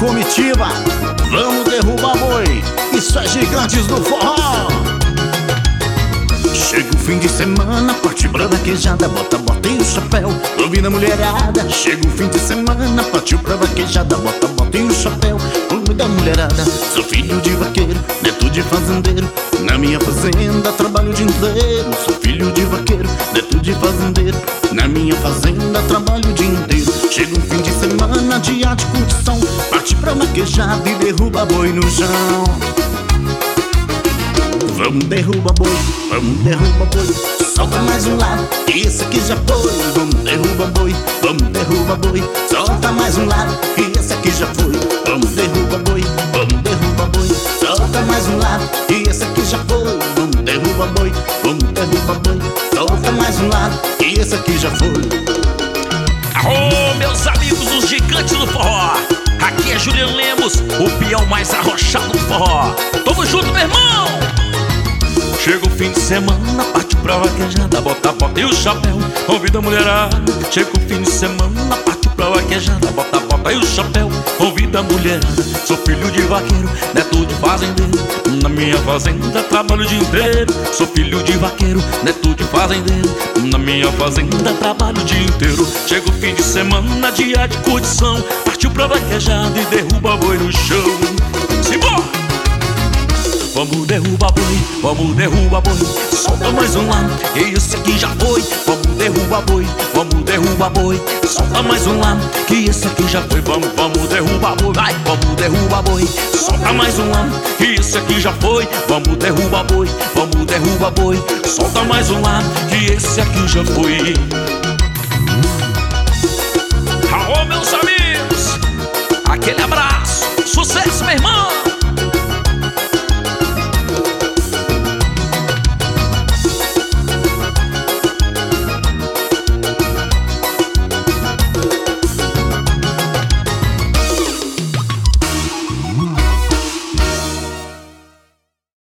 comitiva, vamos derrubar boi. Isso é Gigantes do Forró. Chega o fim de semana, parte pra vaquejada, bota a bota e o chapéu, ouvindo a mulherada. Chega o fim de semana, partiu pra vaquejada, bota a bota e o chapéu, ouvindo a mulherada. Sou filho de vaqueiro, neto de fazendeiro, na minha fazenda trabalho o dia inteiro. Sou filho de vaqueiro, neto de fazendeiro, na minha fazenda trabalho o dia inteiro. Chega um fim de semana, dia de curtição, parte pra vaquejada e derruba boi no chão. Vamos derrubar boi, vamos derrubar boi, solta mais um lado, que esse aqui já foi. Vamos derrubar boi, vamos derrubar boi, solta mais um lado, que esse aqui já foi. Vamos derrubar boi, vamos derrubar boi, solta mais um lado, que esse aqui já foi. Vamos derrubar boi, vamos derrubar boi, solta mais um lado, que esse aqui já foi. Alô, meus amigos, os Gigantes do Forró. Aqui é Juliano Lemos, o peão mais arrochado do forró. Tamo junto, meu irmão! Chega o fim de semana, parte pra vaquejada, bota a bota e o chapéu, convida a mulherada. Chega o fim de semana, parte pra vaquejada, bota a bota e o chapéu, convida a mulherada. Sou filho de vaqueiro, neto de fazendeiro, na minha fazenda trabalho o dia inteiro. Sou filho de vaqueiro, neto de fazendeiro, na minha fazenda trabalho o dia inteiro. Chega o fim de semana, dia de curtição, partiu pra vaquejada e derruba boi no chão. Simbora! Vamos derrubar boi, vamos derrubar boi, solta mais um lado, que esse aqui já foi. Vamos derrubar boi, vamos derrubar boi, solta mais um lado, que esse aqui já foi. Vamos derrubar boi, vai, vamos derrubar boi, solta mais um lado, que esse aqui já foi. Vamos derrubar boi, vamos derrubar boi, solta mais um lado, que esse aqui já foi.